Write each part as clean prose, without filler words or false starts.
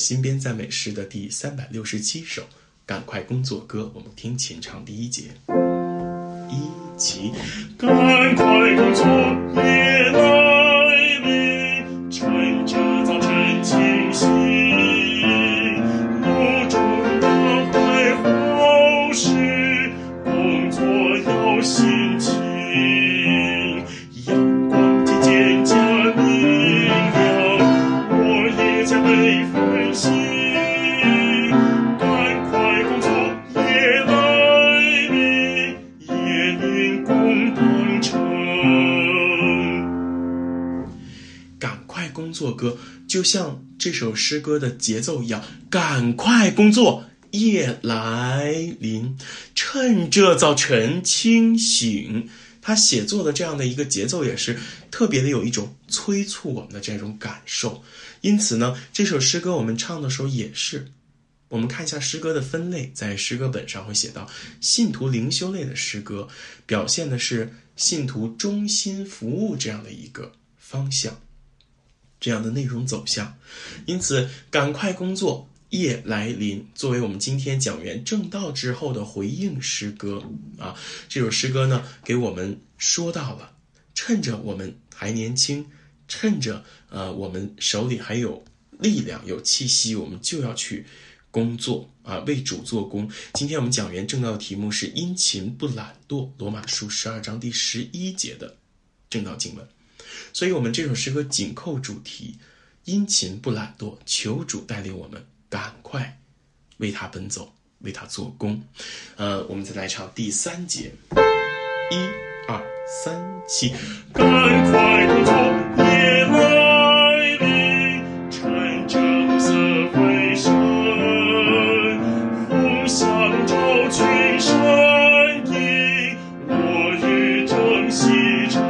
新编赞美诗的第367首《赶快工作歌》，我们听琴唱第一节。一起， 赶快工作夜来临，趁着早晨清醒，有重大快好事，工作要辛勤，阳光渐渐加明亮，我也将被分析，赶快工作夜来临，夜临功当成。 赶快工作歌就像这首诗歌的节奏一样，赶快工作夜来临，趁着早晨清醒。他写作的这样的一个节奏也是特别的有一种催促我们的这种感受。因此呢，这首诗歌我们唱的时候也是，我们看一下诗歌的分类，在诗歌本上会写到信徒灵修类的诗歌，表现的是信徒忠心服务这样的一个方向，这样的内容走向。因此赶快工作夜来临作为我们今天讲员正道之后的回应诗歌啊，这首诗歌呢给我们说到了，趁着我们还年轻，趁着我们手里还有力量有气息，我们就要去工作啊，为主做工。今天我们讲员正道的题目是殷勤不懒惰，罗马书12章第11节的正道经文。所以我们这首诗歌紧扣主题，殷勤不懒惰，求主带领我们赶快为他奔走，为他做工。我们再来唱第3节，1、2、3、起， 赶快工作夜来临，趁着暮色回升，风向照群山影，落日正西沉，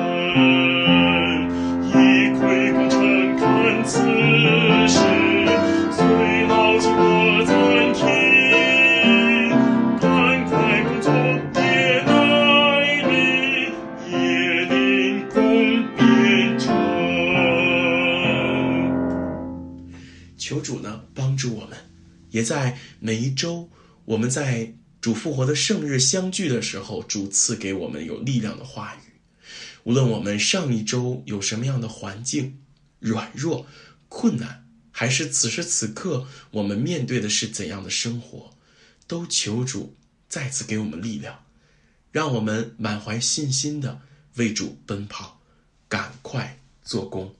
一窥功成看此事，最牢记我暂停，赶快工作夜来临，夜临功变成。 求主呢帮助我们，也在每一周我们在主复活的圣日相聚的时候，主赐给我们有力量的话语。无论我们上一周有什么样的环境软弱困难，还是此时此刻我们面对的是怎样的生活，都求主再次给我们力量，让我们满怀信心的为主奔跑，赶快做工。